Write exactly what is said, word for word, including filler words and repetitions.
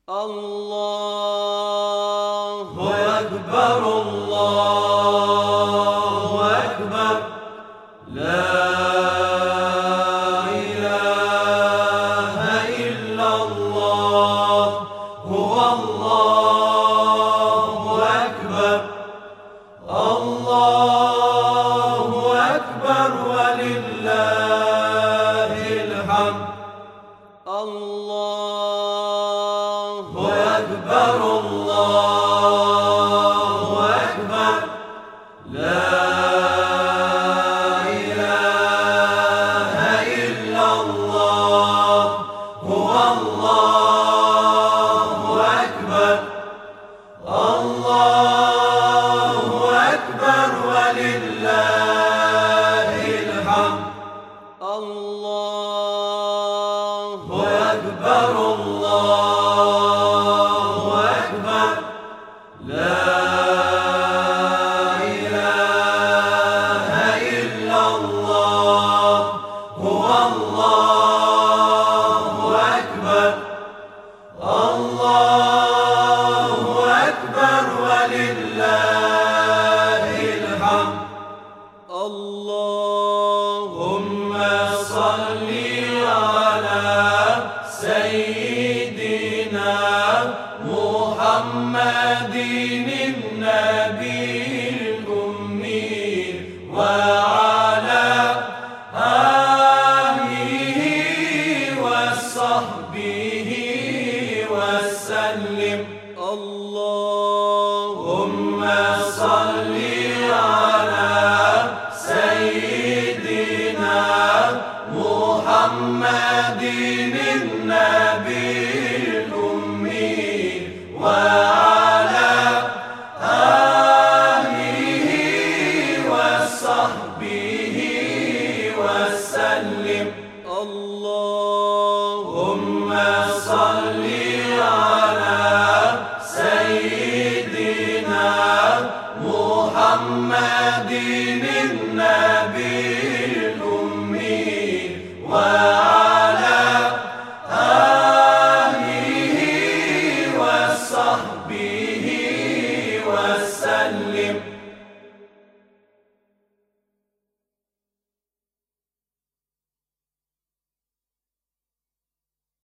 الله أكبر الله أكبر لا إله إلا الله هو الله أكبر الله أكبر ولله الحمد الله أكبر الله أكبر لا إله إلا الله هو الله أكبر الله أكبر ولله الحمد الله أكبر الله أكبر لا إله إلا الله هو الله أكبر الله أكبر ولله الحمد اللهم صل على سيدنا محمد النبي الأمي وعلى آله وصحبه وسلم اللهم صل على سيدنا محمد النبي الأمي وعلى آله وصحبه وسلم اللهم صل على سيدنا محمد النبي الأمي وعلى آله وصحبه